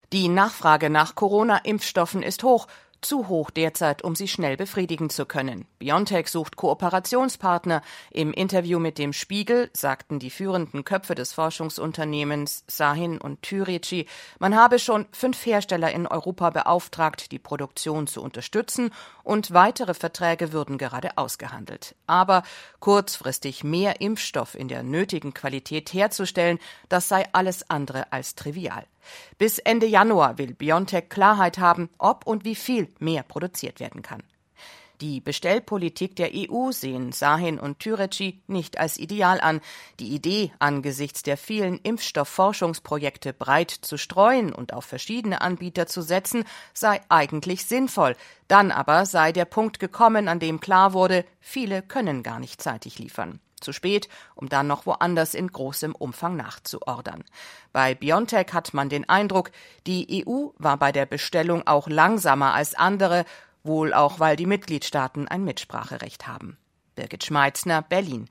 Die Nachfrage nach Corona-Impfstoffen ist hoch. Zu hoch derzeit, um sie schnell befriedigen zu können. BioNTech sucht Kooperationspartner. Im Interview mit dem Spiegel sagten die führenden Köpfe des Forschungsunternehmens Sahin und Türeci, man habe schon 5 Hersteller in Europa beauftragt, die Produktion zu unterstützen, und weitere Verträge würden gerade ausgehandelt. Aber kurzfristig mehr Impfstoff in der nötigen Qualität herzustellen, das sei alles andere als trivial. Bis Ende Januar will BioNTech Klarheit haben, ob und wie viel mehr produziert werden kann. Die Bestellpolitik der EU sehen Sahin und Türeci nicht als ideal an. Die Idee, angesichts der vielen Impfstoffforschungsprojekte breit zu streuen und auf verschiedene Anbieter zu setzen, sei eigentlich sinnvoll. Dann aber sei der Punkt gekommen, an dem klar wurde, viele können gar nicht zeitig liefern. Zu spät, um dann noch woanders in großem Umfang nachzuordern. Bei BioNTech hat man den Eindruck, die EU war bei der Bestellung auch langsamer als andere, wohl auch weil die Mitgliedstaaten ein Mitspracherecht haben. Birgit Schmeitzner, Berlin.